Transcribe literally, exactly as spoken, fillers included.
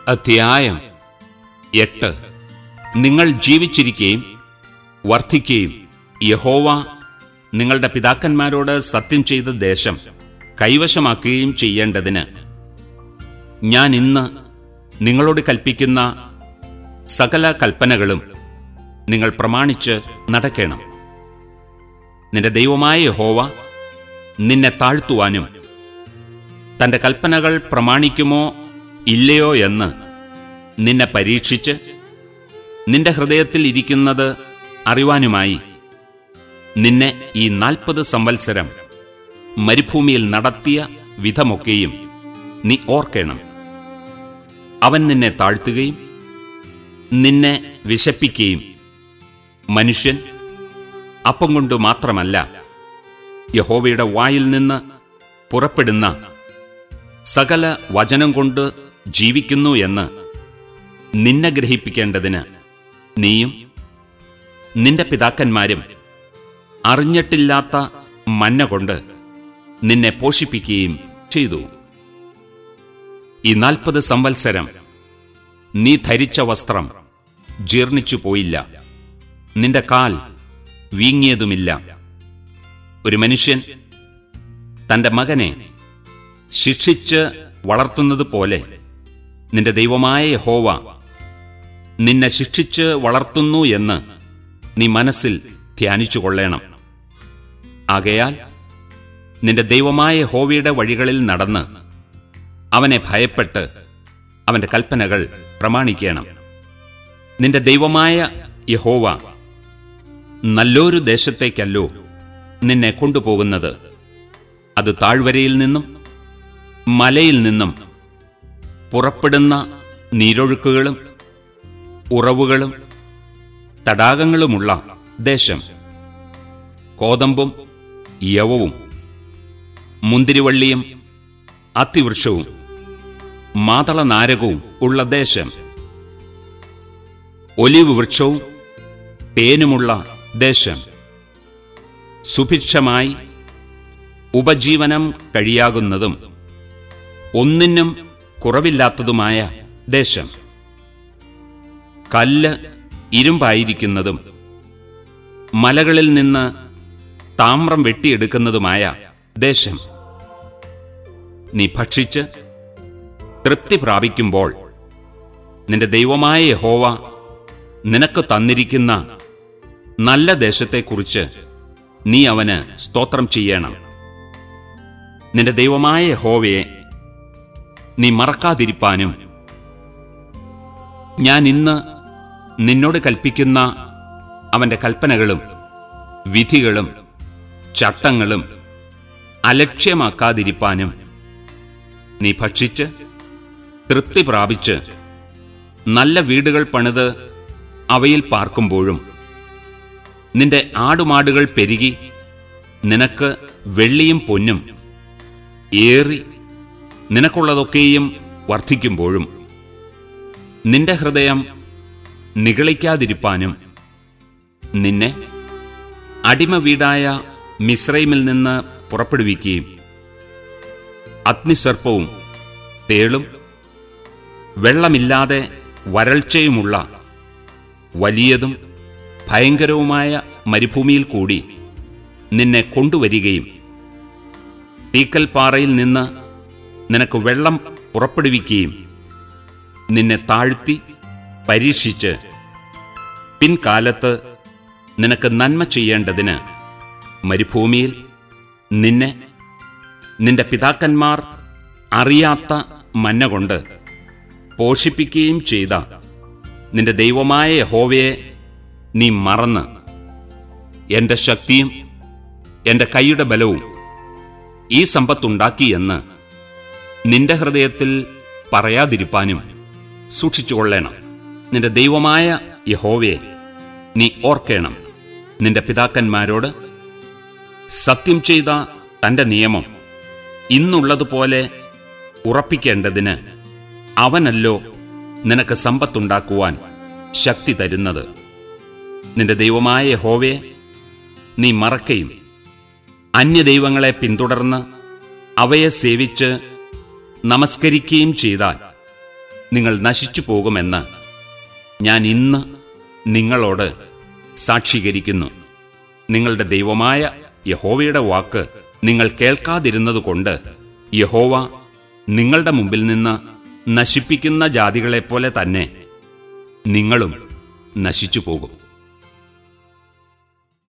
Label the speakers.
Speaker 1: അധ്യായം എട്ട്. നിങ്ങൾ ജീവിച്ചിരിക്കുകയും വർദ്ധിക്കുകയും യഹോവ നിങ്ങളുടെ പിതാക്കന്മാരോട് സത്യം ചെയ്ത ദേശം കൈവശമാക്കുകയും ചെയ്യേണ്ടതിന് ഞാൻ ഇന്ന് നിങ്ങളോട് കൽപ്പിക്കുന്ന സകല കൽപ്പനകളും നിങ്ങൾ പ്രമാണിച്ച് നടക്കണം. നിന്റെ ദൈവമായ യഹോവ നിന്നെ താഴ്ത്തുവാനും തന്റെ കൽപ്പനകൾ പ്രമാണിക്കുമോ ഇല്ലയോ എന്ന് നിന്നെ പരീക്ഷിച്ച് നിന്റെ ഹൃദയത്തിൽ ഇരിക്കുന്നത് അറിവാനുമായി നിന്നെ ഈ നാൽപ്പത് സംവത്സരം മരുഭൂമിയിൽ നടത്തിയ വിധമൊക്കെയും നീ ഓർക്കണം. അവൻ നിന്നെ താഴ്ത്തുകയും നിന്നെ വിശപ്പിക്കുകയും മനുഷ്യൻ അപ്പം കൊണ്ട് മാത്രമല്ല യഹോവയുടെ വായിൽ നിന്ന് പുറപ്പെടുന്ന സകല വചനം കൊണ്ട് ജീവിക്കുന്നു എന്ന് നിന്നെ ഗ്രഹിപ്പിക്കേണ്ടതിന് നീയും നിന്റെ പിതാക്കന്മാരും അറിഞ്ഞിട്ടില്ലാത്ത മന്ന കൊണ്ട് നിന്നെ പോഷിപ്പിക്കുകയും ചെയ്തു. ഈ നാൽപ്പത് സംവത്സരം നീ ധരിച്ച വസ്ത്രം ജീർണിച്ചു പോയില്ല, നിന്റെ കാൽ വീങ്ങിയതുമില്ല. ഒരു മനുഷ്യൻ തന്റെ മകനെ ശിക്ഷിച്ച് വളർത്തുന്നത് പോലെ നിന്റെ ദൈവമായ യഹോവ നിന്നെ ശിക്ഷിച്ച് വളർത്തുന്നു എന്ന് നീ മനസ്സിൽ ധ്യാനിച്ചുകൊള്ളണം. ആകയാൽ നിന്റെ ദൈവമായ യഹോവയുടെ വഴികളിൽ നടന്ന് അവനെ ഭയപ്പെട്ട് അവന്റെ കൽപ്പനകൾ പ്രമാണിക്കണം. നിന്റെ ദൈവമായ യഹോവ നല്ലൊരു ദേശത്തേക്കല്ലോ നിന്നെ കൊണ്ടുപോകുന്നത്. അത് താഴ്വരയിൽ നിന്നും മലയിൽ നിന്നും പുറപ്പെടുന്ന നീരൊഴുക്കുകളും ഉറവുകളും തടാകങ്ങളുമുള്ള ദേശം, കോതമ്പും യവവും മുന്തിരിവള്ളിയും അത്തിവൃക്ഷവും മാതളനാരകവും ഉള്ള ദേശം, ഒലിവ് വൃക്ഷവും തേനുമുള്ള ദേശം, സുഭിക്ഷമായി ഉപജീവനം കഴിയാകുന്നതും ഒന്നിനും കുറവില്ലാത്തതുമായ ദേശം, കല്ല് ഇരുമ്പായിരിക്കുന്നതും മലകളിൽ നിന്ന് താമ്രം വെട്ടിയെടുക്കുന്നതുമായ ദേശം. നീ ഭക്ഷിച്ച് തൃപ്തി പ്രാപിക്കുമ്പോൾ നിന്റെ ദൈവമായ യഹോവ നിനക്ക് തന്നിരിക്കുന്ന നല്ല ദേശത്തെക്കുറിച്ച് നീ അവന് സ്തോത്രം ചെയ്യണം. നിന്റെ ദൈവമായ യഹോവയെ നീ മറക്കാതിരിപ്പാനും ഞാൻ ഇന്ന് നിന്നോട് കൽപ്പിക്കുന്ന അവന്റെ കൽപ്പനകളും വിധികളും ചട്ടങ്ങളും അലക്ഷ്യമാക്കാതിരിപ്പാനും നീ ഭക്ഷിച്ച് തൃപ്തി പ്രാപിച്ച് നല്ല വീടുകൾ പണിത് അവയിൽ പാർക്കുമ്പോഴും നിന്റെ ആടുമാടുകൾ പെരുകി നിനക്ക് വെള്ളിയും പൊന്നും ഏറി നിനക്കുള്ളതൊക്കെയും വർദ്ധിക്കുമ്പോഴും നിന്റെ ഹൃദയം നിഗളിക്കാതിരിപ്പാനും നിന്നെ അടിമ വീടായ മിസ്രൈമിൽ നിന്ന് പുറപ്പെടുവിക്കുകയും അഗ്നിസർപ്പവും തേളും വെള്ളമില്ലാതെ വരൾച്ചയുമുള്ള വലിയതും ഭയങ്കരവുമായ മരുഭൂമിയിൽ കൂടി നിന്നെ കൊണ്ടുവരികയും തീക്കൽപ്പാറയിൽ നിന്ന് നിനക്ക് വെള്ളം പുറപ്പെടുവിക്കുകയും നിന്നെ താഴ്ത്തി പരീക്ഷിച്ച് പിൻകാലത്ത് നിനക്ക് നന്മ ചെയ്യേണ്ടതിന് മരുഭൂമിയിൽ നിന്നെ നിന്റെ പിതാക്കന്മാർ അറിയാത്ത മന്ന കൊണ്ട് പോഷിപ്പിക്കുകയും ചെയ്ത നിന്റെ ദൈവമായ യഹോവയെ നീ മറന്ന് എന്റെ ശക്തിയും എന്റെ കൈയുടെ ബലവും ഈ സമ്പത്തുണ്ടാക്കിയെന്ന് നിന്റെ ഹൃദയത്തിൽ പറയാതിരിപ്പാനും സൂക്ഷിച്ചുകൊള്ളണം. നിന്റെ ദൈവമായ യഹോവയെ നീ ഓർക്കണം. നിന്റെ പിതാക്കന്മാരോട് സത്യം ചെയ്ത തന്റെ നിയമം ഇന്നുള്ളതുപോലെ ഉറപ്പിക്കേണ്ടതിന് അവനല്ലോ നിനക്ക് സമ്പത്തുണ്ടാക്കുവാൻ ശക്തി തരുന്നത്. നിന്റെ ദൈവമായ യഹോവയെ നീ മറക്കയും അന്യദൈവങ്ങളെ പിന്തുടർന്ന് അവയെ സേവിച്ച് നമസ്കരിക്കുകയും ചെയ്താൽ നിങ്ങൾ നശിച്ചു പോകുമെന്ന് ഞാൻ ഇന്ന് നിങ്ങളോട് സാക്ഷീകരിക്കുന്നു. നിങ്ങളുടെ ദൈവമായ യഹോവയുടെ വാക്ക് നിങ്ങൾ കേൾക്കാതിരുന്നതുകൊണ്ട് യഹോവ നിങ്ങളുടെ മുമ്പിൽ നിന്ന് നശിപ്പിക്കുന്ന ജാതികളെപ്പോലെ തന്നെ നിങ്ങളും നശിച്ചു പോകും.